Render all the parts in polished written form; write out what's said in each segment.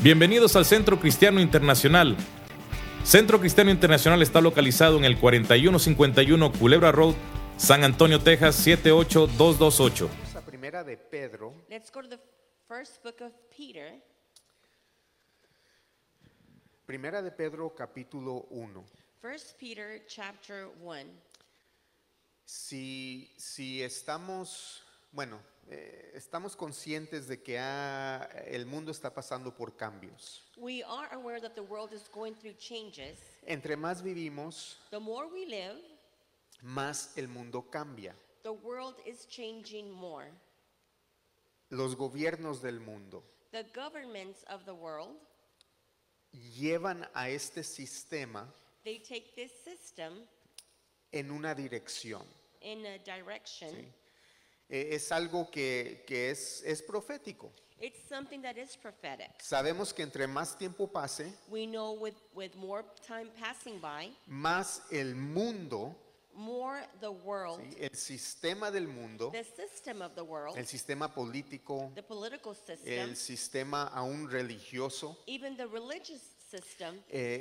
Bienvenidos al Centro Cristiano Internacional. Centro Cristiano Internacional está localizado en el 4151 Culebra Road, San Antonio, Texas 78228. La primera de Pedro. Let's go to the first book of Peter. Primera de Pedro, capítulo 1. First Peter chapter 1. Si estamos, estamos conscientes de que el mundo está pasando por cambios. We are aware that the world is going through changes. Entre más vivimos, The more we live, más el mundo cambia. the world is changing more. Los gobiernos del mundo The governments of the world, llevan a este sistema they take this system en una dirección. in a direction. ¿Sí? Es algo que es profético. It's something that is prophetic. Sabemos que entre más tiempo pase, We know with more time passing by, más el mundo, more the world, ¿sí? El sistema del mundo, the system of the world, el sistema político, the political system, el sistema aún religioso, even the religious system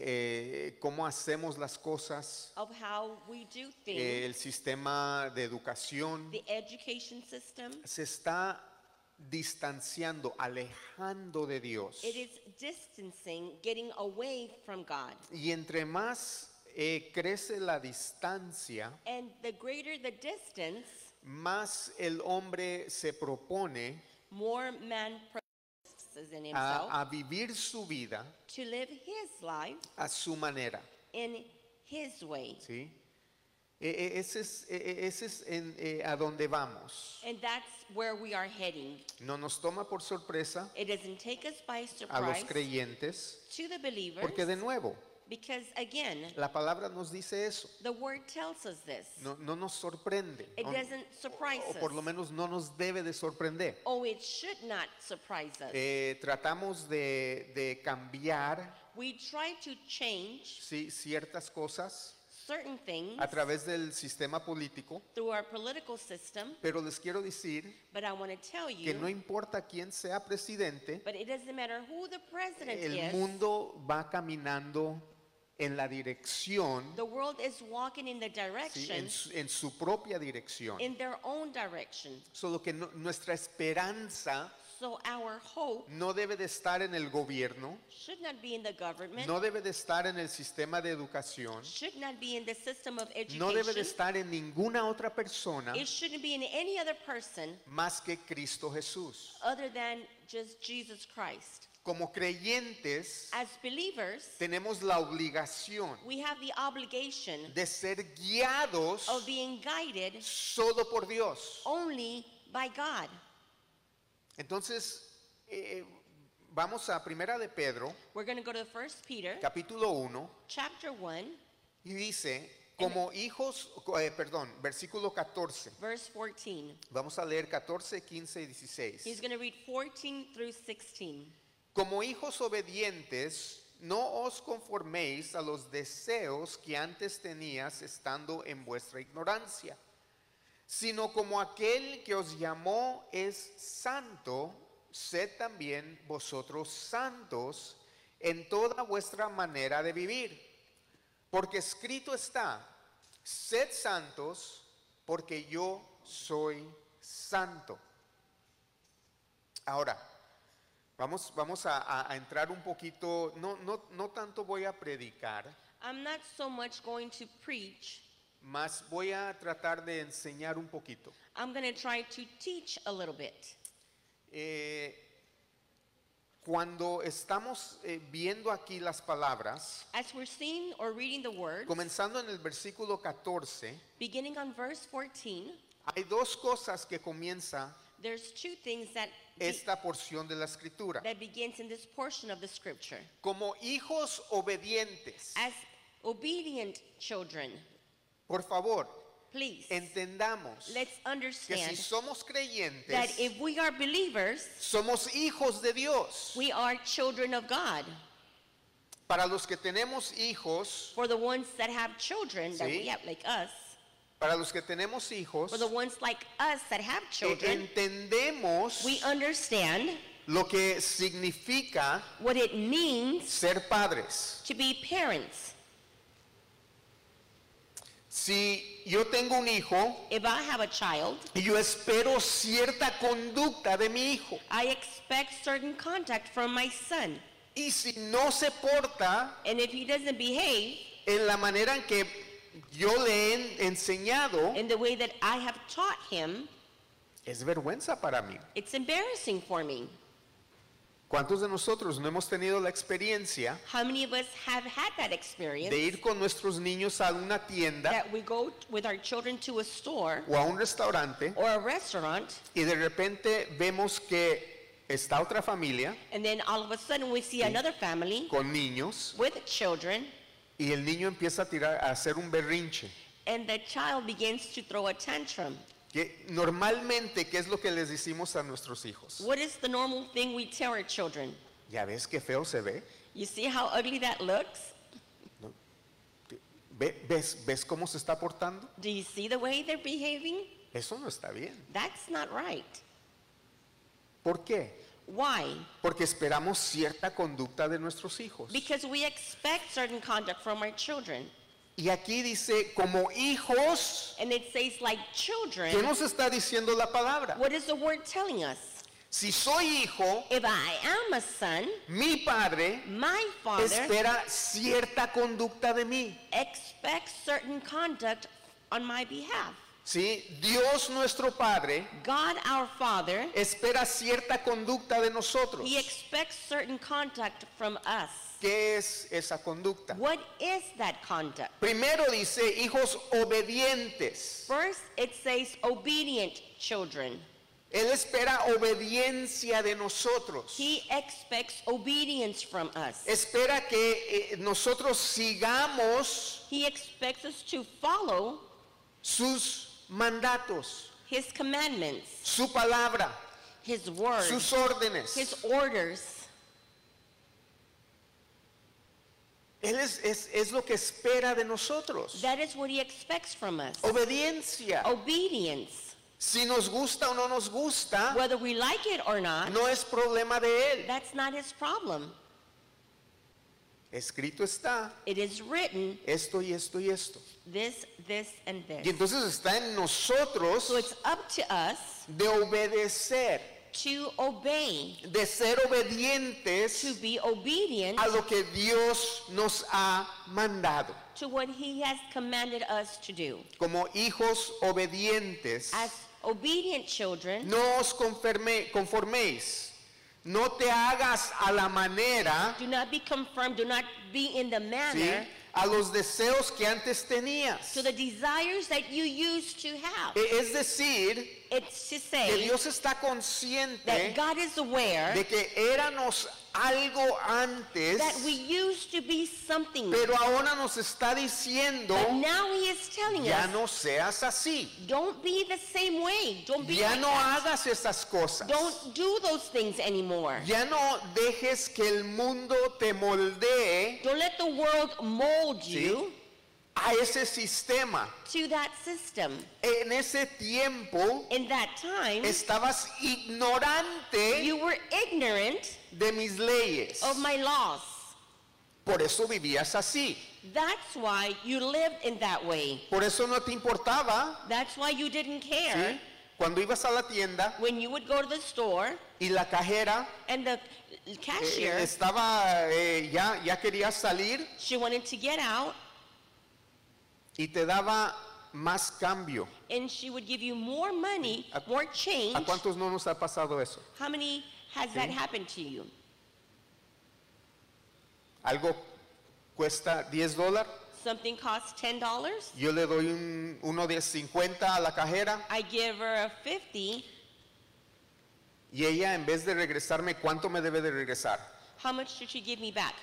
cómo hacemos las cosas, of how we do things, el sistema de educación, the education system, se está distanciando, alejando de Dios. it is distancing, getting away from God. Y entre más crece la distancia, And the greater the distance, más el hombre se propone more man proposes in himself a vivir su vida to live his life a su manera. in his way. ¿Sí? Ese es a donde vamos. And that's where we are heading. No nos toma por sorpresa It doesn't take us by a los surprise creyentes, to the believers, porque de nuevo, because again, la palabra nos dice eso. the word tells us this. No nos sorprende. It No- doesn't surprise o por lo us. menos no nos debe de sorprender. Oh, it should not surprise us. Tratamos de cambiar, We try to change ¿sí? ciertas cosas certain things a través del sistema político, through our political system, pero les quiero decir but I want to tell que you, no importa quién sea presidente, but it doesn't matter who the president el is, mundo va caminando en la dirección, the world is walking in the ¿sí? direction, en su propia dirección. in their own direction. Solo que nuestra esperanza So our hope no debe de estar en el gobierno, should not be in the government, no debe de estar en el sistema de educación, should not be in the system of no debe de education, estar en ninguna otra persona it shouldn't be in any other person más que Cristo Jesús. other than just Jesus Christ. Como creyentes As believers, tenemos la obligación we have the obligation de ser guiados of being guided solo por Dios. only by God. Entonces, vamos a Primera de Pedro, We're going to go to 1 Peter capítulo 1, chapter 1, y dice, como hijos, versículo 14. verse 14. Vamos a leer 14, 15 y 16. He's going to read 14 through 16. Como hijos obedientes, no os conforméis a los deseos que antes tenías estando en vuestra ignorancia, sino como aquel que os llamó es santo, sed también vosotros santos en toda vuestra manera de vivir. Porque escrito está, sed santos, porque yo soy santo. Ahora, vamos a entrar un poquito, no tanto voy a predicar, I'm not so much going to preach. más voy a tratar de enseñar un poquito. I'm going to try to teach a little bit. Cuando estamos viendo aquí las palabras, As we're seeing or reading the words, comenzando en el versículo 14, beginning on verse 14, hay dos cosas que comienza there's two things that esta porción de la escritura. that begins in this portion of the scripture. Como hijos obedientes, As obedient children, por favor, please, entendamos let's que si understand somos that creyentes, if we are believers, somos hijos de Dios. we are children of God. Para los que tenemos hijos, For the ones that have children that Sí. we have, like us, para los que tenemos hijos, for the ones like us that have children, entendemos we understand lo que significa what it means ser padres. to be parents. Si yo tengo un hijo If I have a child, y yo espero cierta conducta de mi hijo, I expect certain conduct from my son. y si no se porta And if he doesn't behave en la manera en que yo le he enseñado, in the way that I have taught him, es vergüenza para mí. it's embarrassing for me. ¿Cuántos de nosotros no hemos tenido la experiencia How many of us have had that experience de ir con nuestros niños a una tienda that we go with our children to a store o a un restaurante or a restaurant, y de repente vemos que está otra familia and then all of a sudden we see another family con niños with children, y el niño empieza a hacer un berrinche? and the child begins to throw a tantrum? Que normalmente, ¿qué es lo que les decimos a nuestros hijos? What is the normal thing we tell our children? ¿Ya ves qué feo se ve? You see how ugly that looks? ¿Ves cómo se está portando? Do you see the way they're behaving? Eso no está bien. That's not right. ¿Por qué? Why? Porque esperamos cierta conducta de nuestros hijos. Because we expect certain conduct from our children. Y aquí dice, como hijos, And it says like ¿qué children. nos está diciendo la palabra? What is the word telling us? Si soy hijo, If I am a son, mi padre my father espera cierta conducta de mí. expects certain conduct on my behalf. ¿Sí? Dios nuestro Padre God our Father, espera cierta conducta de nosotros. He expects certain conduct from us. ¿Qué es esa conducta? What is that conduct? Primero dice, hijos obedientes. First, it says obedient children. Él espera obediencia de nosotros. He expects obedience from us. Espera que nosotros sigamos He expects us to follow sus mandatos, His commandments, su palabra, His word, sus órdenes. His orders. Él es lo que espera de nosotros. That is what He expects from us. Obediencia. Obedience. Si nos gusta o no nos gusta, Whether we like it or not, no es problema de Él. that's not His problem. Escrito está It is written esto y esto y esto. this, and Y this. entonces está en nosotros So it's up to us de obedecer, to obey, de ser obedientes to be obedient a lo que Dios nos ha mandado. to what He has commanded us to do. Como hijos obedientes, As obedient children, no os conforméis, no te hagas a la manera, do not be conformed, do not be in the ¿sí?, manner a los deseos que antes tenías. to the desires that you used to have. Es decir, It's to que say Dios está consciente that God is aware de que éramos algo antes, that we used to be something, pero ahora nos está diciendo, but now He is telling ya us, no seas así, don't be the same way. Don't be ya like no that. hagas esas cosas, Don't do those things anymore. ya no dejes que el mundo te moldee Don't let the world mold ¿sí?, you a ese sistema. to that system. En ese tiempo In that time, estabas ignorante you were ignorant de mis leyes, of my laws. por eso vivías así, That's why you lived in that way. por eso no te importaba, That's why you didn't care ¿sí?, cuando ibas a la tienda when you would go to the store y la cajera and the cashier, estaba ya quería salir she wanted to get out y te daba más cambio. and she would give you more money, ¿A- more change. ¿A cuántos no nos ha pasado eso? How many has that happened to you? Algo cuesta $10, Something costs $10. yo le doy uno de 50 a la cajera I give her a 50. y ella, en vez de regresarme, ¿cuánto me debe de regresar? How much should she give me back?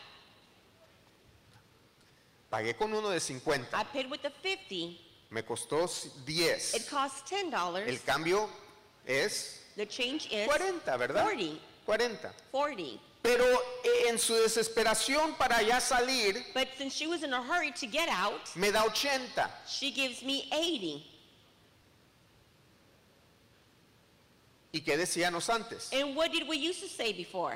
Pagué con uno de I 50, paid with the 50. me costó It 10. costs $10. El cambio es The change is 40, ¿verdad? 40. 40. 40. Pero en su desesperación para ya salir, But since she was in a hurry to get out, me da 80. she gives me 80. ¿Y qué decíamos antes? And what did we used to say before?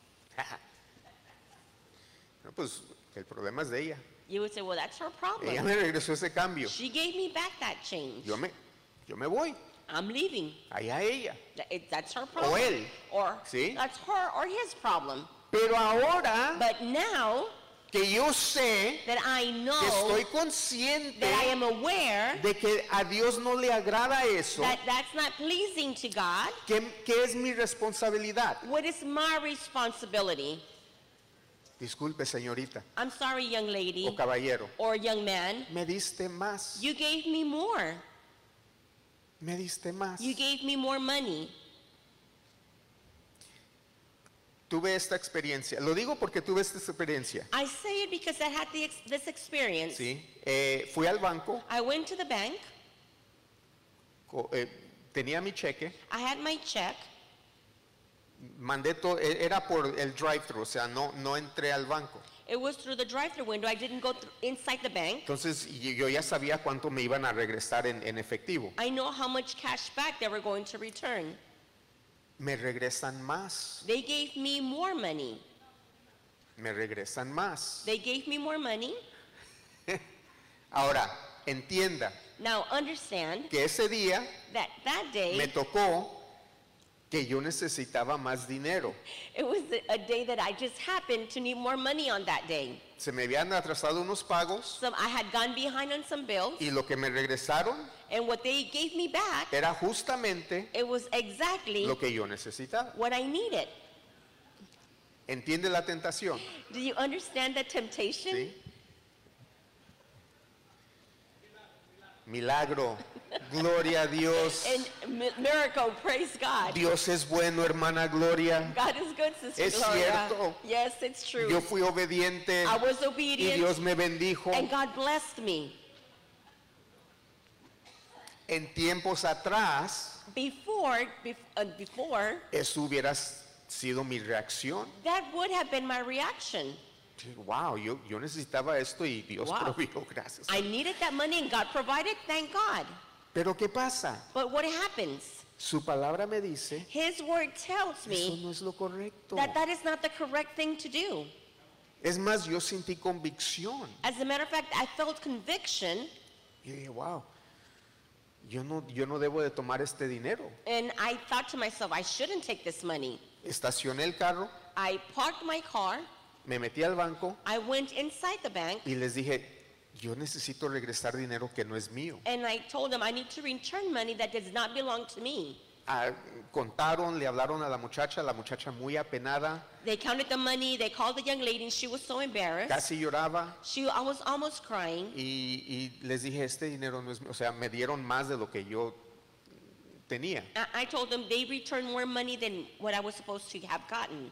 No, pues el problema es de ella. You would say, well, that's her Ella problem. me regresó ese cambio. She gave me back that change. Yo me voy. I'm leaving. Allá ella. That's her problem. él. Or ¿Sí? that's her or his problem. Pero ahora But now que yo sé, that I que know, estoy consciente that I am aware de que a Dios no le agrada eso, that that's not pleasing to God, ¿qué es mi responsabilidad? what is my responsibility? Disculpe, señorita I'm sorry, young lady o caballero, or young man. me diste más, You gave me more. me diste más. You gave me more money. Tuve esta experiencia. Lo digo porque tuve esta experiencia. I say it because I had this experience. ¿Sí? Fui al banco, I went to the bank. tenía mi cheque, I had my check. mandé todo, era por el drive-thru, o sea, no entré al banco. It was through the drive-thru window. I didn't go inside the bank. Entonces yo ya sabía cuánto me iban a regresar en efectivo. I know how much cash back they were going to return. Me regresan más, They gave me more money. me regresan más. They gave me more money. Ahora, entienda Now understand que ese día that me day, tocó que yo necesitaba más dinero. it was a day that I just happened to need more money on that day. Se me habían atrasado unos pagos So I had gone behind on some bills, y lo que me regresaron and what they gave me back, era justamente it was exactly lo que yo necesitaba. what I needed. ¿Entiende la tentación? Do you understand the temptation? ¿Sí? Milagro, gloria a Dios. And miracle, praise God. Dios es bueno, hermana Gloria. God is good, Sister Es Gloria. cierto. Yes, it's true. Yo fui obediente I was y obedient, Dios me bendijo. and God blessed me. En tiempos atrás, Before, eso hubiera sido mi reacción. that would have been my reaction. Wow, yo necesitaba esto y Dios Wow. proveyó, gracias. I needed that money and God provided, thank God. Pero ¿qué pasa? But what happens? Su palabra me dice, His word tells eso me no es lo correcto. that that is not the correct thing to do. Es más, yo sentí convicción. As a matter of fact, I felt conviction, Y dije, wow, yo no debo de tomar este dinero. and I thought to myself, I shouldn't take this money. Estacioné el carro, I parked my car, me metí al banco I went inside the bank, y les dije, yo necesito regresar dinero que no es mío. and I told them I need to return money that does not belong to me. Contaron, le hablaron a la muchacha muy apenada, They counted the money, they called the young lady, and she was so embarrassed. casi lloraba I was almost crying. y les dije, este dinero no es mío. O sea, me dieron más de lo que yo tenía. I told them they returned more money than what I was supposed to have gotten.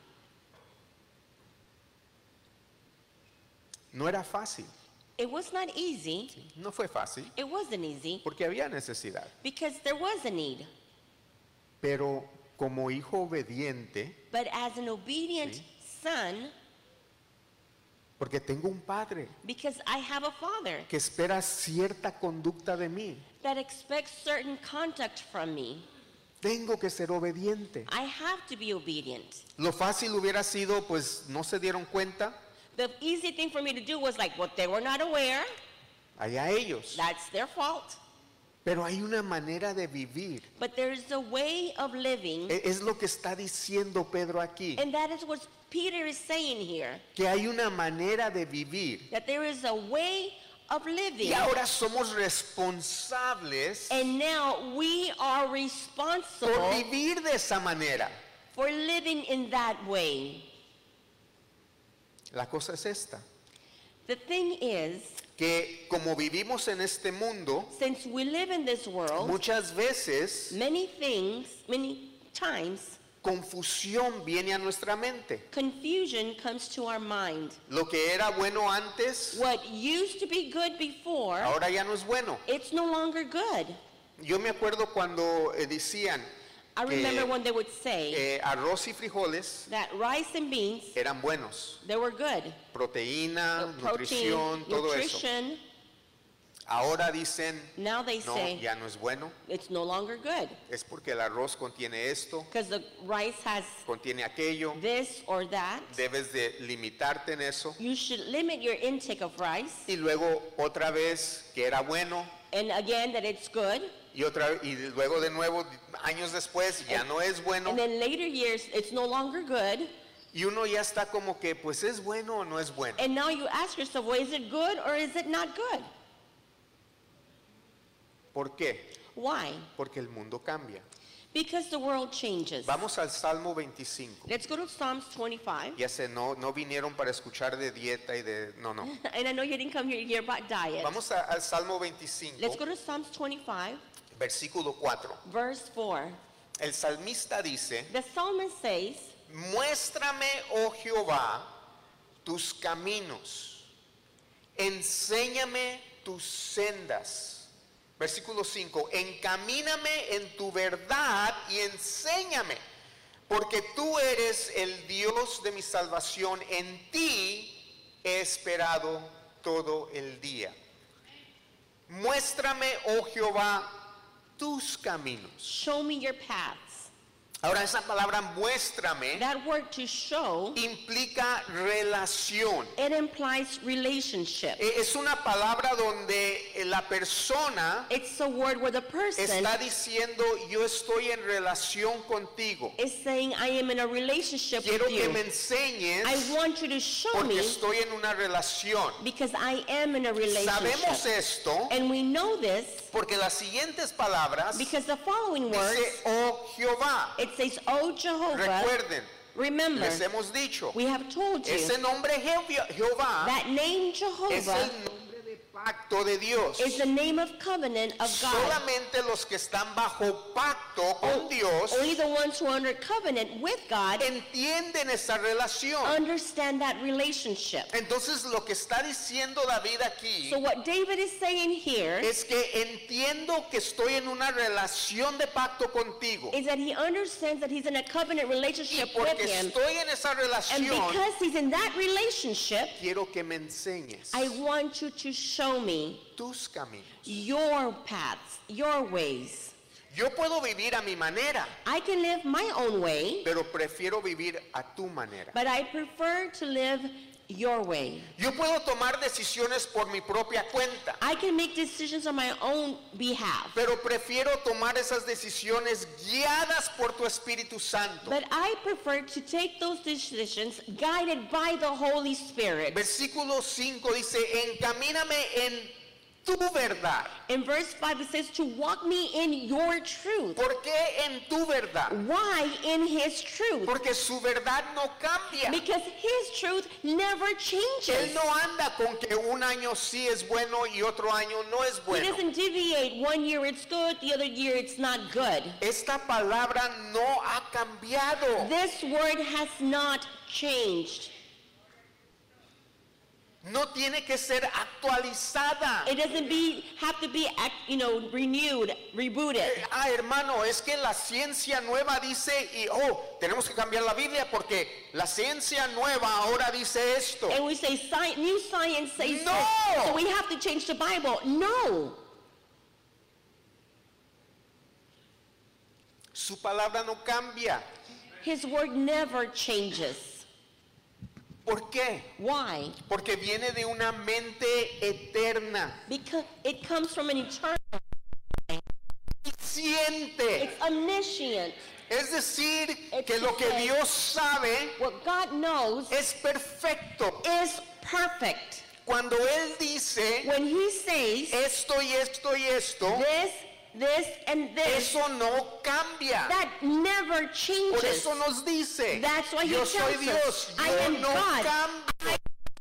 No era fácil, It was not easy. no fue fácil, It wasn't easy porque había necesidad. because there was a need. Pero como hijo obediente, But as an obedient Sí. son, porque tengo un padre because I have a father que espera cierta conducta de mí, that expects certain conduct from me, tengo que ser obediente. I have to be obedient. Lo fácil hubiera sido, pues no se dieron cuenta, The easy thing for me to do was like, well, they were not aware. allá ellos. That's their fault. Pero hay una manera de vivir. But there's a way of living, Es lo que está diciendo Pedro aquí, and that is what Peter is saying here, que hay una manera de vivir. that there is a way of living. Y ahora somos responsables And now we are por responsible vivir de esa manera. for living in that way. La cosa es esta, The thing is, que como vivimos en este mundo, since we live in this world, muchas veces many times, confusión viene a nuestra mente. confusion comes to our mind. Lo que era bueno antes, What used to be good before, ahora ya no es bueno. it's no longer good. Yo me acuerdo cuando decían I que remember when they would say arroz y frijoles that rice and beans, eran buenos. they were good. Proteína, Protein, nutrición, todo eso. nutrition. Ahora dicen, Now they no, say ya no es bueno. it's no longer good Es porque el arroz contiene esto, because the rice has contiene aquello. this or that. Debes de limitarte en eso. You should limit your intake of rice, Y luego otra vez que era bueno. and again that it's good. Y luego de nuevo, años después, ya no es bueno. And then later years, it's no longer good. Y uno ya está como que, pues es bueno o no es bueno. And now you ask yourself, well, is it good or is it not good? ¿Por qué? Why? Porque el mundo cambia. Because the world changes. Vamos al Salmo 25. Let's go to Psalms 25. Ya sé, no vinieron para escuchar de dieta y de... No. And I know you didn't come here to hear about diet. Vamos al Salmo 25, Let's go to Psalms 25, versículo 4. verse 4. El salmista dice, The psalmist says, muéstrame, oh Jehová, tus caminos, enséñame tus sendas. Versículo 5, encamíname en tu verdad y enséñame, porque tú eres el Dios de mi salvación, en ti he esperado todo el día. Muéstrame, oh Jehová, tus caminos. show me your paths. Ahora esa palabra muéstrame That word to show, implica relación. it implies relationship. Es una palabra donde la persona It's a word where the person está diciendo, yo estoy en relación contigo. is saying, I am in a relationship Quiero with que you. me enseñes I want you to show porque me estoy en una relación. because I am in a Sabemos relationship. esto And we know this porque las siguientes palabras because the following words, dice, oh Jehová. it says, Oh Jehovah, Recuerden, remember, les hemos dicho, we have told you ese nombre Jehová that name es Jehovah el nombre de pacto de Dios. is the name of covenant of God. Solamente los que están bajo pacto con Dios Only the ones who are under covenant with God entienden esa relación. understand that relationship. Entonces lo que está diciendo David aquí So what David is saying here es que entiendo que estoy en una relación de pacto contigo. is that he understands that he's in a covenant Y relationship with porque him. estoy en esa And relación, because he's in that relationship, quiero que me enseñes I want you to show me tus caminos. your paths, your ways. Yo puedo vivir a mi manera, I can live my own way, pero prefiero vivir a tu manera. but I prefer to live your way. Yo puedo tomar decisiones por mi propia cuenta, I can make decisions on my own behalf, pero prefiero tomar esas decisiones guiadas por tu Espíritu Santo. but I prefer to take those decisions guided by the Holy Spirit. Versículo 5 dice, encamíname en tu verdad. In verse 5 it says to walk me in your truth. ¿Por qué en tu verdad? Why in his truth? Porque su verdad no cambia. Because his truth never Él changes. no anda con que un año sí es bueno y otro año no es He bueno. doesn't deviate. One year it's good, the other year it's not good. Esta palabra no ha cambiado. This word has not changed. No tiene que ser actualizada. It doesn't have to be renewed, rebooted. Hermano, es que la ciencia nueva dice, tenemos que cambiar la Biblia porque la ciencia nueva ahora dice esto. And we say new science says No. this, so we have to change the Bible. No. Su palabra no cambia. His word never changes. ¿Por qué? Why? Porque viene de una mente eterna. Because it comes from an eternal, Siente. it's omniscient. Es decir, It's que lo que to say- Dios sabe What God knows es perfecto. is perfect. Cuando Él dice When he says esto y esto y esto, this, and this, eso no cambia. that never Por changes. eso nos dice, That's why he yo soy tells Dios, us, I yo am no God. cambio.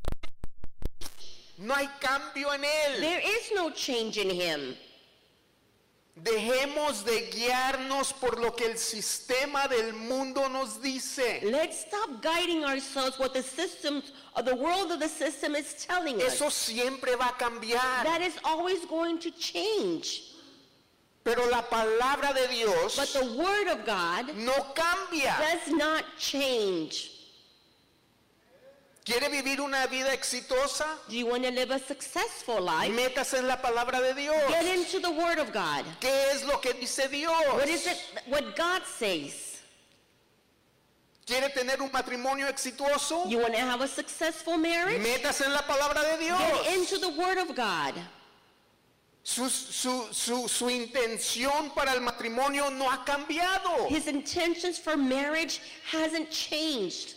No hay cambio en Él. There is no change in him. Dejemos de guiarnos por lo que el sistema del mundo nos dice. Let's stop guiding ourselves what the systems of the world of the system is telling us. Eso siempre va a cambiar. That is always going to change. Pero la palabra de Dios But the word of God no cambia. does not change. ¿Quiere vivir una vida exitosa? Do you want to live a successful life? Métase en la palabra de Dios. Get into the Word of God. ¿Qué es lo que dice Dios? What is it? What God says. ¿Quiere tener un matrimonio exitoso? You want to have a successful marriage? Métase en la palabra de Dios. Get into the Word of God. Su intención para el matrimonio no ha cambiado. His intentions for marriage hasn't changed.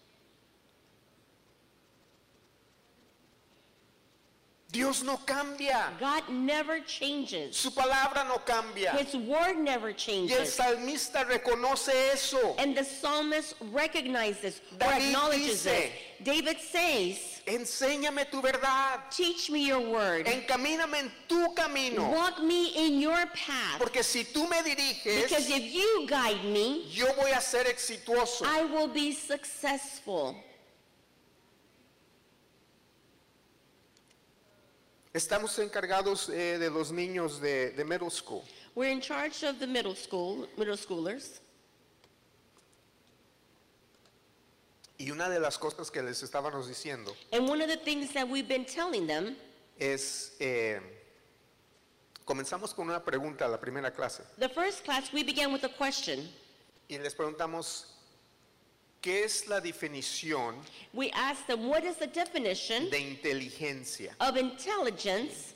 Dios no cambia. God never changes. Su palabra no cambia. His word never Y el changes. salmista reconoce eso. And the psalmist recognizes or David acknowledges dice, it. David says, enséñame tu verdad. teach me your word. Encamíname en tu camino. Walk me in your path. Porque si tú me diriges, Because if you guide me, yo voy a ser exitoso. I will be successful. Estamos encargados de los niños de middle school. We're in charge of the middle schoolers. Y una de las cosas que les estábamos diciendo And one of the things that we've been telling them, es, comenzamos con una pregunta la primera clase. the first class we began with a question. Y les preguntamos, ¿qué es la definición We asked them, what is the definition de inteligencia? of intelligence?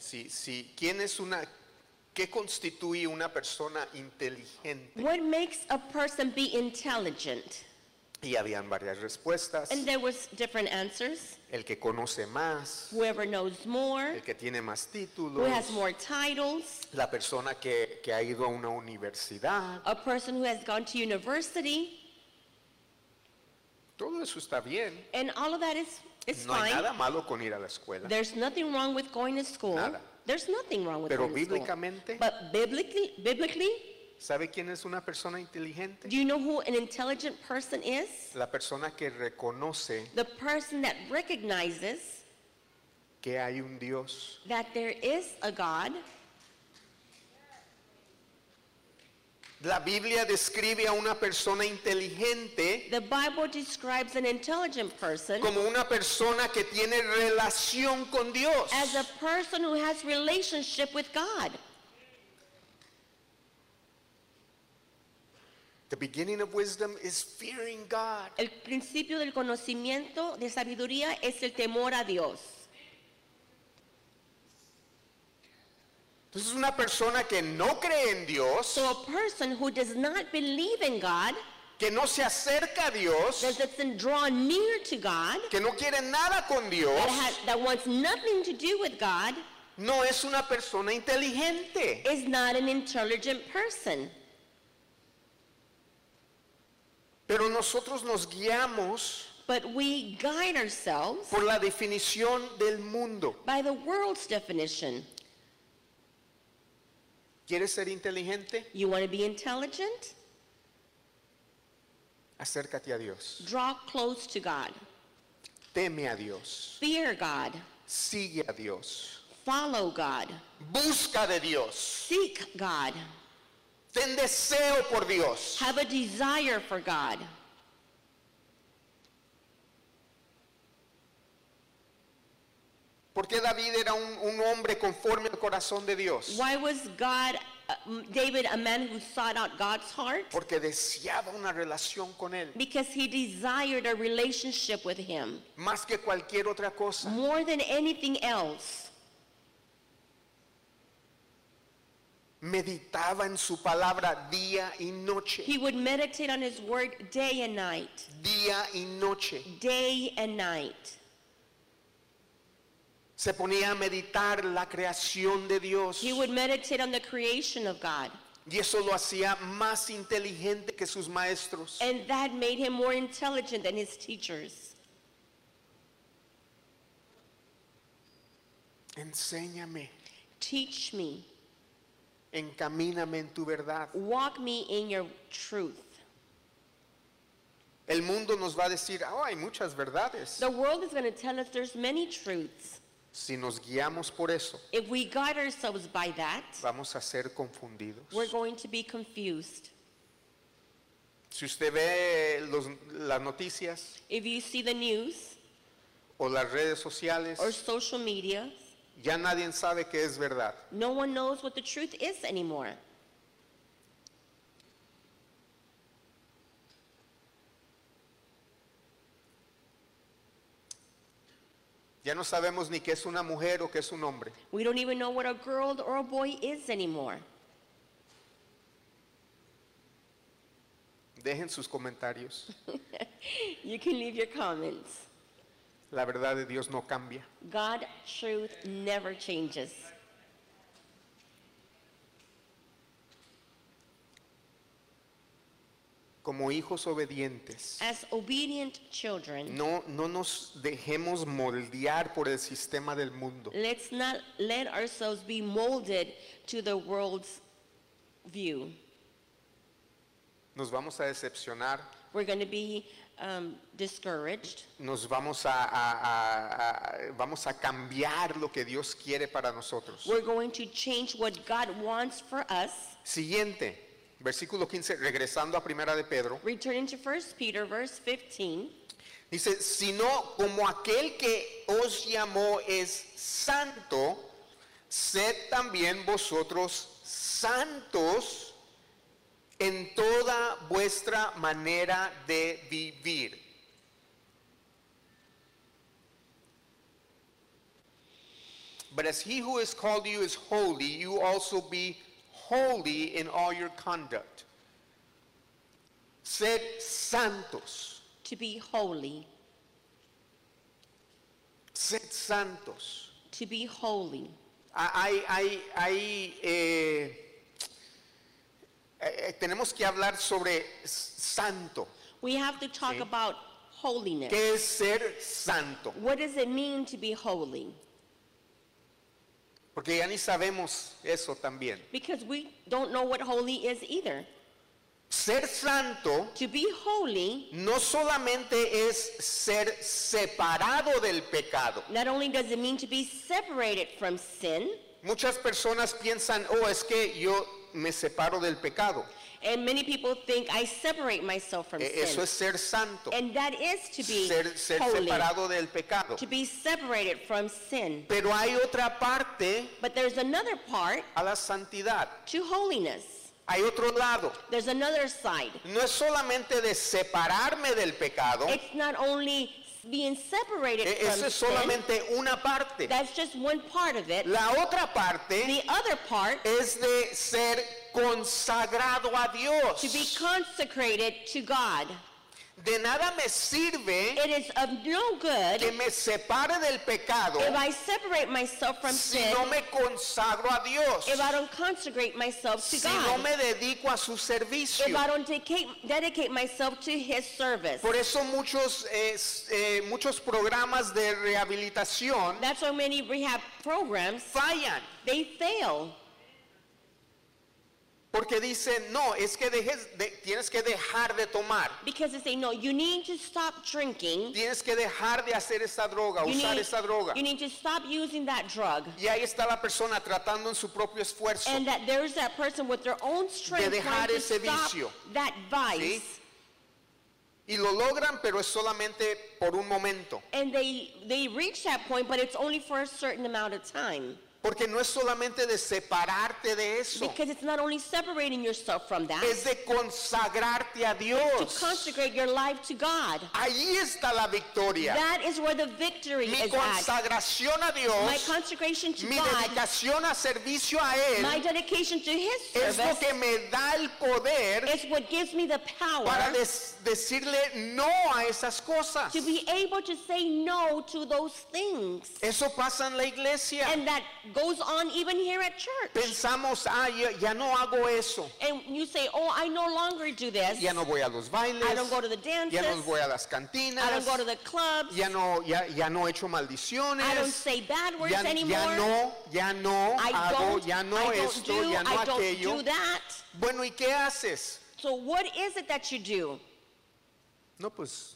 ¿Qué constituye una persona inteligente? What makes a person be intelligent? Y habían varias respuestas. And there was different answers. El que conoce más, Whoever knows more, el que tiene más who títulos, has more titles, la persona que ha ido a una universidad. a person who has gone to university, Todo eso está bien. and all of that is No hay fine. nada malo con ir a la escuela. There's nothing wrong with going to school. Nada. There's nothing wrong with Pero going to school. bíblicamente, But biblically, ¿sabe quién es una persona inteligente? do you know who an intelligent person is? La persona que reconoce The person that recognizes que hay un Dios. that there is a God. La Biblia describe a una persona inteligente The Bible describes an intelligent person como una persona que tiene relación con Dios. as a person who has relationship with God. The beginning of wisdom is fearing God. El principio del conocimiento de sabiduría es el temor a Dios. Entonces una persona que no cree en Dios, So a person who does not believe in God, que no se acerca a Dios, that doesn't draw near to God, que no quiere nada con Dios, that wants nothing to do with God, no es una persona inteligente. is not an intelligent person. Pero nosotros nos guiamos But we guide ourselves por la definición del mundo. by the world's definition. ¿Quieres ser inteligente? You want to be intelligent? Acércate a Dios. Draw close to God. Teme a Dios. Fear God. Sigue a Dios. Follow God. Busca de Dios. Seek God. Ten deseo por Dios. Have a desire for God. ¿Por qué David era un hombre conforme al corazón de Dios? Why was David a man who sought out God's heart? Porque deseaba una relación con él, Because he desired a relationship with him más que cualquier otra cosa. more than anything else. Meditaba en su palabra día y noche, He would meditate on his word day and night. día y noche. Day and night. Se ponía a meditar la creación de Dios. He would meditate on the creation of God. Y eso lo hacía más inteligente que sus maestros. And that made him more intelligent than his teachers. Enséñame, Teach me. encamíname en tu verdad. Walk me in your truth. El mundo nos va a decir, oh, hay muchas verdades. The world is going to tell us there's many truths. Si nos guiamos por eso, If we guide ourselves by that, vamos a ser confundidos. we're going to be confused. Si usted ve las noticias, If you see the news, o las redes sociales, or social media. ya nadie sabe qué es verdad. No one knows what the truth is anymore. Ya no sabemos ni qué es una mujer o qué es un hombre. We don't even know what a girl or a boy is anymore. Dejen sus comentarios. You can leave your comments. La verdad de Dios no cambia. God's truth never changes. Como hijos obedientes, As obedient children, no nos dejemos moldear por el sistema del mundo. let's not let ourselves be molded to the world's view. Nos vamos a decepcionar, We're going to be discouraged. nos vamos vamos a cambiar lo que Dios quiere para nosotros. We're going to change what God wants for us. Siguiente, versículo 15, regresando a Primera de Pedro, Returning to 1 Peter, verse 15. dice, sino como aquel que os llamó es santo, sed también vosotros santos en toda vuestra manera de vivir. But as he who has called you is holy, you also be holy in all your conduct. Sed santos. To be holy. Sed santos. To be holy. Tenemos que hablar sobre santo. We have to talk Sí. about holiness. ¿Qué es ser santo? What does it mean to be holy? Porque ya ni sabemos eso también. Because we don't know what holy is either. Ser santo To be holy, no solamente es ser separado del pecado. not only does it mean to be separated from sin, Muchas personas piensan, oh, es que yo me separo del pecado. and many people think I separate myself from Eso sin. es ser santo. And that is to be Ser holy, separado del pecado. to be separated from sin. Pero hay otra parte But there's another part a la santidad. to holiness. Hay otro lado. There's another side. No es solamente de separarme del pecado. It's not only being separated Eso from es sin. solamente una parte. That's just one part of it. La otra parte The other part, es de ser consagrado a Dios. to be consecrated to God. De nada me sirve It is of no good que me separe del pecado if I separate myself from si sin, no me consagro a Dios, if I don't consecrate myself to si no God, me dedico a su servicio. if I don't dedicate myself to His service. Por eso muchos programas de rehabilitación That's why many rehab programs, fallan. they fail. Porque dicen, no, es que tienes que dejar de tomar. Because they say, no, you need to stop drinking. Tienes que dejar de hacer esta droga, You usar need, esta droga. you need to stop using that drug. Y ahí está la persona tratando en su propio esfuerzo. And that there's that person with their own strength De dejar trying to ese stop vicio. that vice. ¿Sí? Y lo logran, pero es solamente por un momento. And they reach that point, but it's only for a certain amount of time. Porque no es solamente de separarte de eso. Because it's not only separating yourself from that, Es de consagrarte a to Dios. consecrate your life to God. Ahí está la victoria. That is where the victory Mi is at. consagración a My Dios, consecration to mi God, dedicación a servicio a Él, my dedication to His es lo service que me da el poder is what gives me the power para decirle no a esas cosas. to be able to say no to those things. Eso pasa en la iglesia. And that goes on even here at church. Pensamos, ya no hago eso. And you say, oh, I no longer do this. Ya no voy a los bailes. I don't go to the dances. Ya no voy a las I don't cantinas. go to the clubs. Ya no echo maldiciones. I don't say bad words Ya anymore. no I hago, don't, ya no I don't esto, do, ya no I don't aquello. do that. Bueno, ¿y qué haces? So what is it that you do? No, pues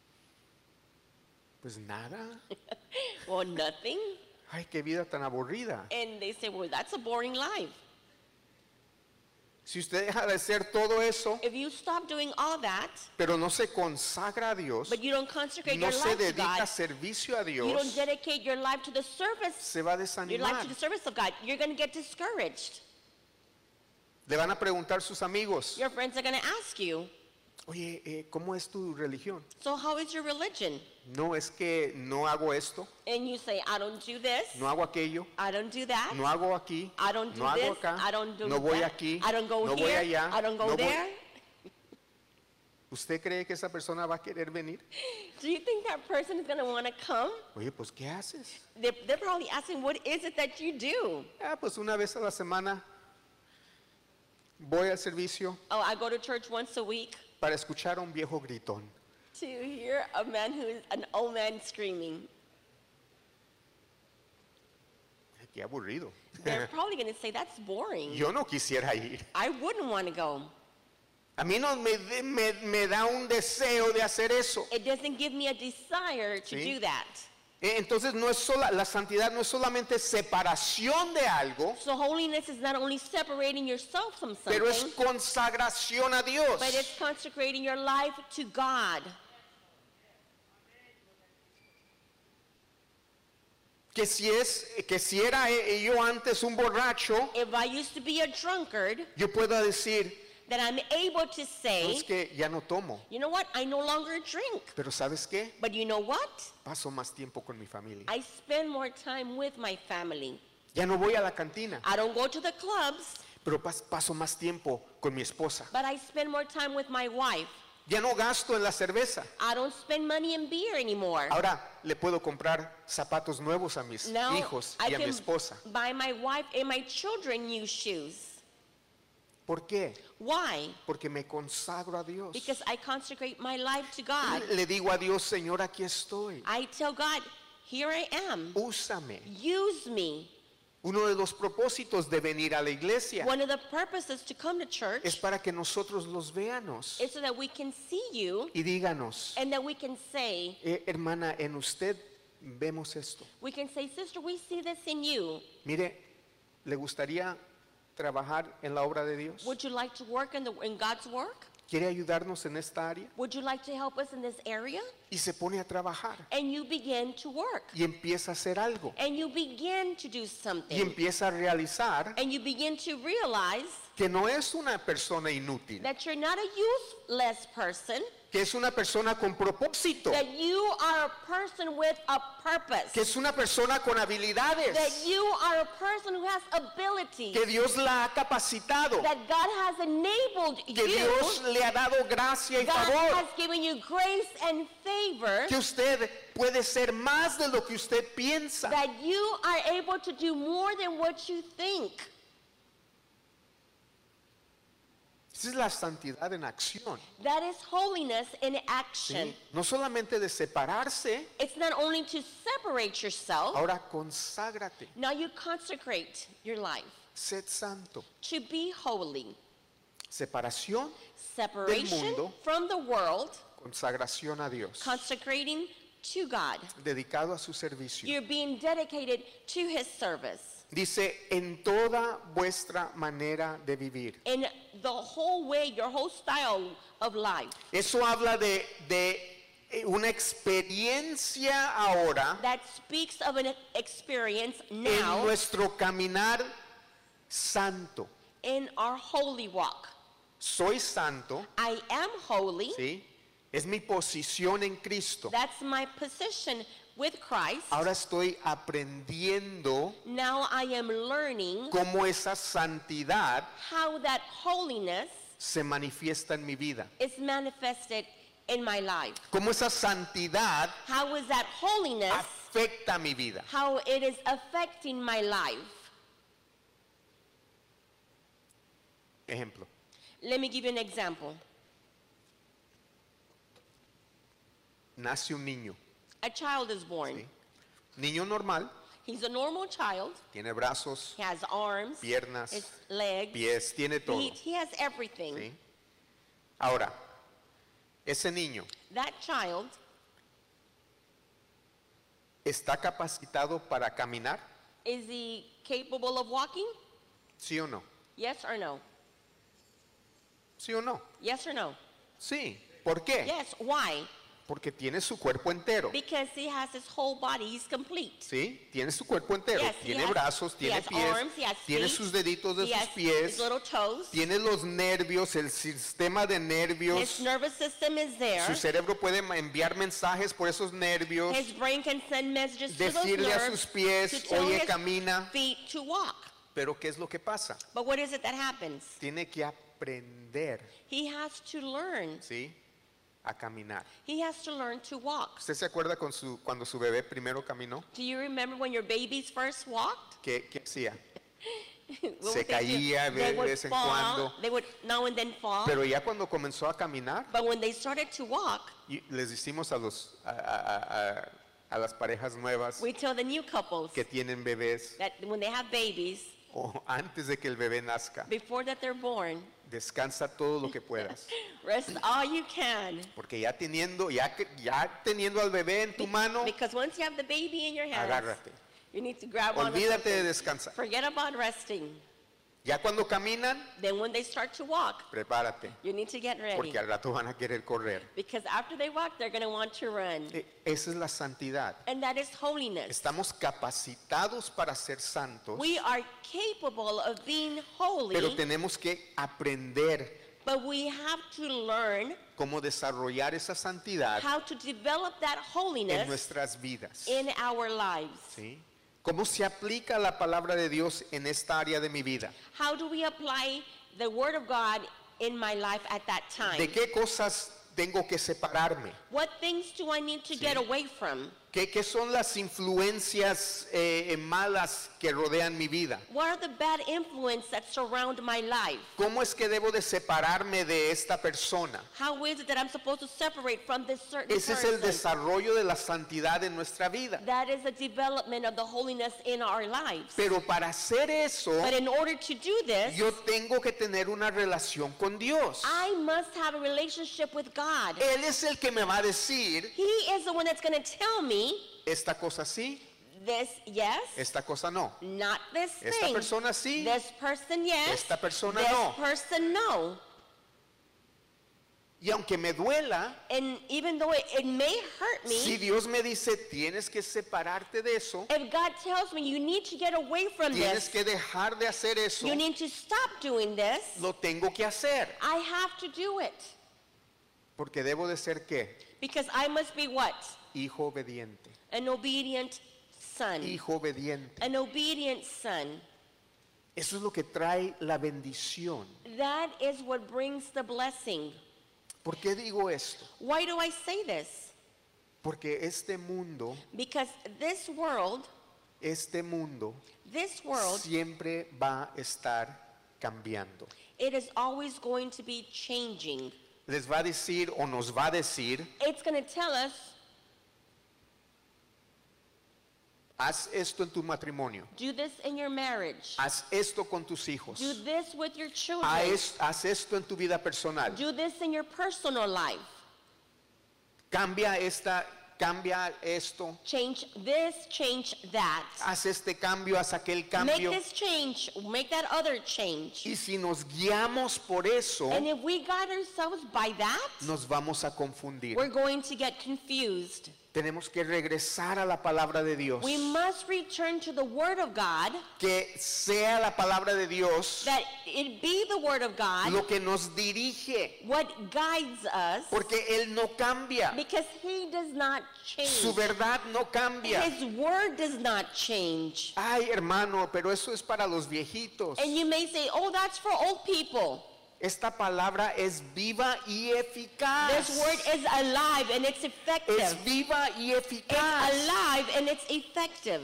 nada. Well, nothing. Ay, qué vida tan aburrida. And they say, well, that's a boring life. Si usted deja de hacer todo eso, If you stop doing all that, pero no se consagra a Dios, but you don't consecrate no your se life to dedica a God, servicio a you don't Dios, dedicate your life to the service, se va a your life desanimar. to the service of God, you're going to get discouraged. Le van a preguntar sus amigos, Your friends are going to ask you, oye, ¿cómo es tu religión? so how is your religion? No, es que no hago esto, And you say, I don't do this, no hago aquello, I don't do that, no hago aquí, I don't do no hago this, acá, I don't do no voy that, aquí, I don't go no voy here, allá, I don't go no voy. there. ¿Usted cree que esa persona va a querer venir? Do you think that person is going to want to come? Oye, pues ¿qué haces? They're probably asking, what is it that you do? Ah, pues una vez a la semana voy al servicio Oh, I go to church once a week para escuchar a un viejo gritón. to hear a man who is an old man screaming. Qué aburrido. They're probably going to say, that's boring. Yo no quisiera ir. I wouldn't want to go. A mí no me da un deseo de hacer eso. It doesn't give me a desire to Sí. do that. Entonces no es la santidad no es solamente separación de algo, So holiness is not only separating yourself from something, pero es consagración a Dios. but it's consecrating your life to God. Que si era yo antes un borracho, If I used to be a drunkard, yo puedo decir, then I'm able to no, say, es que ya no tomo, you know what, I no longer drink. pero ¿sabes qué? But you know what? Paso más tiempo con mi familia. I spend more time with my family. Ya no voy a la cantina, I don't go to the clubs, pero paso más tiempo con mi esposa. but I spend more time with my wife. Ya no gasto en la cerveza. I don't spend money in beer anymore. Ahora le puedo comprar zapatos nuevos a mis Now hijos I y a mi can esposa. buy my wife and my children new shoes. ¿Por qué? Why? Porque me consagro a Dios. Because I consecrate my life to God. Le digo a Dios, Señor, aquí estoy. I tell God, here I am. Úsame. Use me. Uno de los propósitos de venir a la iglesia One of the purposes to come to es church para que nosotros los veamos is so that we can see you y díganos, and that we can say, hermana, en usted vemos esto. sister, we see this in you. Mire, ¿le gustaría trabajar en la obra de Dios? Would you like to work in God's work? ¿Quiere ayudarnos en esta área? Would you like to help us in this area? Y se pone a trabajar And you begin to work. y empieza a hacer algo And you begin to do y something. empieza a realizar And you begin to realize que no es una persona inútil, that you're not a useless person, que es una persona con propósito, that you are a person with a purpose, que es una persona con that habilidades, you are a person who has ability, que Dios la ha capacitado, that God has enabled que you, Dios le ha dado gracia y God favor, has given you grace and favor, que usted puede ser más de lo que usted piensa. that you are able to do more than what you think. Esa es la santidad en acción. That is holiness in action. ¿Sí? No solamente de separarse, It's not only to separate yourself, ahora conságrate, now you consecrate your life sed santo. to be holy. Separación, Separation mundo. from the world, consagración a Dios, consecrating to God. dedicado a su servicio. You're being dedicated to His service. Dice, en toda vuestra manera de vivir. In the whole way, your whole style of life. Eso habla de una experiencia ahora That speaks of an experience en now nuestro caminar santo. in our holy walk. Soy santo, I am holy. ¿sí? Es mi posición en Cristo. That's my position with Christ. Ahora estoy aprendiendo Now I am learning cómo esa santidad how that holiness se manifiesta en mi vida. is manifested in my life. Cómo esa santidad How is that holiness, afecta mi vida. how it is affecting my life. Ejemplo, Let me give you an example. nace un niño, A child is born. ¿sí? Niño normal, He's a normal child. tiene brazos, He has arms, piernas, his legs, pies, tiene todo. feet. He has everything. ¿sí? Ahora, ese niño That child, está capacitado para caminar, is he capable of walking? ¿sí o no? Yes or no? ¿Sí o no? Yes or no? Sí. ¿Por qué? Yes. Why? Porque tiene su cuerpo entero. Because he has his whole body. He's complete. ¿Sí? Tiene su cuerpo entero. Yes, he Tiene has- brazos, he tiene has pies, arms, he has tiene feet, sus deditos de he sus has pies, his little toes. tiene los nervios, el sistema de His nervios. nervous system is there. Su cerebro puede enviar mensajes por esos nervios, His brain can send messages to those decirle a nerves sus pies, to tell oye, his camina. feet to walk. Pero ¿qué es lo que pasa? But what is it that happens? Tiene que aprender, He has to learn. ¿sí? A caminar. He has to learn to walk. ¿Usted se acuerda cuando su bebé primero caminó? Do you remember when your babies first walked? ¿Qué hacía? What Se would they do? caía They de would vez en fall. cuando. They would now and then fall. Pero ya cuando comenzó a caminar, But when they started to walk, y les decimos a las parejas nuevas we tell the new couples que tienen bebés, that when they have babies, o antes de que el bebé nazca, before that they're born, descansa todo lo que puedas. rest all you can. Porque ya teniendo al bebé en tu mano, Because once you have the baby in your hands, agárrate. you need to grab on to Olvídate de something. descansar. Forget about resting. Ya cuando caminan, Then when they start to walk, prepárate, you need to get ready. porque al rato van a querer correr. Because after they walk, they're going to want to run. Esa es la santidad. And that is holiness. Estamos capacitados para ser santos, We are capable of being holy, pero tenemos que aprender but we have to learn cómo desarrollar esa santidad how to develop that en holiness nuestras vidas. in our lives. ¿Sí? ¿Cómo se aplica la palabra de Dios en esta área de mi vida? How do we apply the Word of God in my life at that time? ¿De qué cosas tengo que separarme? What things do I need to get away from? ¿Qué son las influencias malas que rodean mi vida? What are the bad influences that surround my life? ¿Cómo es que debo de separarme de esta persona? How is it that I'm supposed to separate from this certain Ese es el person? desarrollo de la santidad en nuestra vida. That is the development of the holiness in our lives. Pero para hacer eso, But in order to do this, yo tengo que tener una relación con Dios. I must have a relationship with God. Él es el que me va a decir, He is the one that's going to tell me esta cosa sí, this, yes, esta cosa no. not this Esta thing. persona sí, This person, yes. esta persona this no. person, no. Y aunque me duela, And even though it may hurt me, si Dios me dice, tienes que separarte de eso, if God tells me you need to get away from tienes this, que dejar de hacer eso, you need to stop doing this, lo tengo que hacer. I have to do it. Porque debo de ser ¿qué? Because I must be what? Hijo obediente. An obedient son. Hijo obediente. An obedient son. Eso es lo que trae la bendición. That is what brings the blessing. ¿Por qué digo esto? Why do I say this? Porque este mundo Because this world siempre va a estar cambiando. it is always going to be changing. Les va a decir o nos va a decir, It's going to tell us, haz esto en tu matrimonio, do this in your marriage. haz esto con tus hijos, Do this with your children. haz esto en tu vida personal, Do this in your personal life. cambia esto, Change this, change that. haz este cambio, haz aquel Make cambio. this change, make that other change. Y si nos guiamos por eso, And if we guide ourselves by that, nos vamos a confundir. we're going to get confused. Tenemos que regresar a la palabra de Dios. We must return to the Word of God, Que sea la palabra de Dios that it be the Word of God, lo que nos dirige, what guides us, porque Él no cambia. because He does not change. Su verdad no cambia. His Word does not change. Ay, hermano, pero eso es para los viejitos. And you may say, oh, that's for old people. Esta palabra es viva y eficaz. This Word is alive and it's effective. Es viva y It's eficaz. alive and it's effective.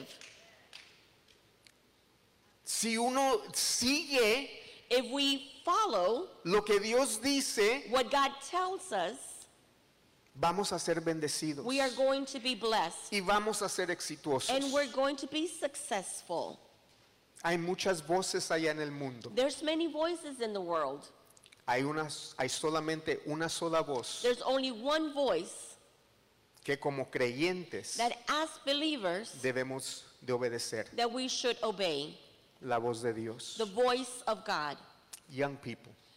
Si uno sigue If we follow lo que Dios dice, what God tells us, vamos a ser bendecidos we are going to be blessed y vamos a ser exitosos. and we're going to be successful. Hay muchas voces allá en el mundo. There's many voices in the world. Hay solamente una sola voz There's only one voice que como creyentes that as believers debemos de obedecer. that we should obey, La voz de Dios. the voice of God. Young people,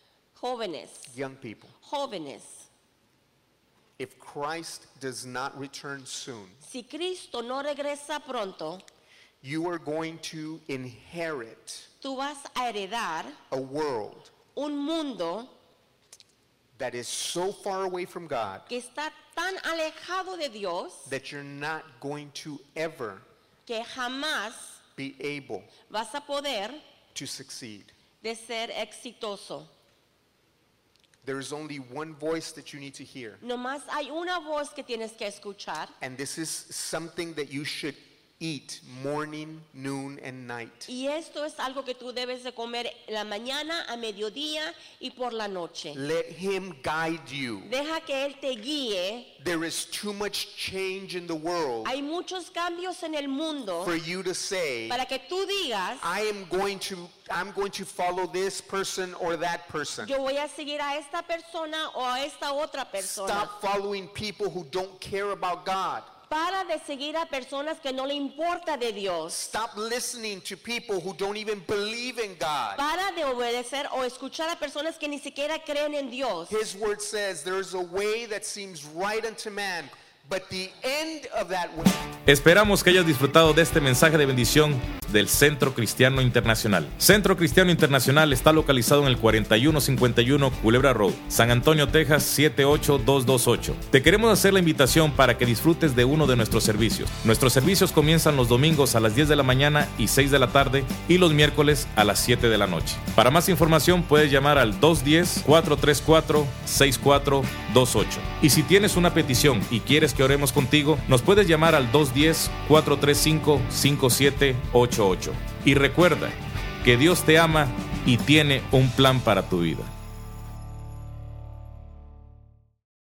Jóvenes, young people, jóvenes, if Christ does not return soon, si Cristo no regresa pronto, you are going to inherit tú vas a heredar a world un mundo that is so far away from God que está tan alejado de Dios that you're not going to ever que jamás be able vas a poder to succeed. de ser exitoso. There is only one voice that you need to hear, Nomás hay una voz que tienes que escuchar and this is something that you should eat morning, noon, and night. y esto es algo que tú debes de comer en la mañana, a mediodía y por la noche. Let him guide you. Deja que Él te guíe. There is too much change in the world Hay muchos cambios en el mundo for you to say, para que tú digas, I'm going to follow this person or that person. yo voy a seguir a esta persona o a esta otra persona. Stop following people who don't care about God. Para de seguir a personas que no le importa de Dios. Stop listening to people who don't even believe in God. Para de obedecer o escuchar a personas que ni siquiera creen en Dios. His word says there is a way that seems right unto man, but the end of that way. Esperamos que hayas disfrutado de este mensaje de bendición del Centro Cristiano Internacional. Centro Cristiano Internacional está localizado en el 4151 Culebra Road, San Antonio, Texas 78228. Te queremos hacer la invitación para que disfrutes de uno de nuestros servicios. Nuestros servicios comienzan los domingos a las 10 de la mañana y 6 de la tarde y los miércoles a las 7 de la noche. Para más información puedes llamar al 210-434-6428. Y si tienes una petición y quieres que oremos contigo, nos puedes llamar al 210-435-5788. Y recuerda que Dios te ama y tiene un plan para tu vida.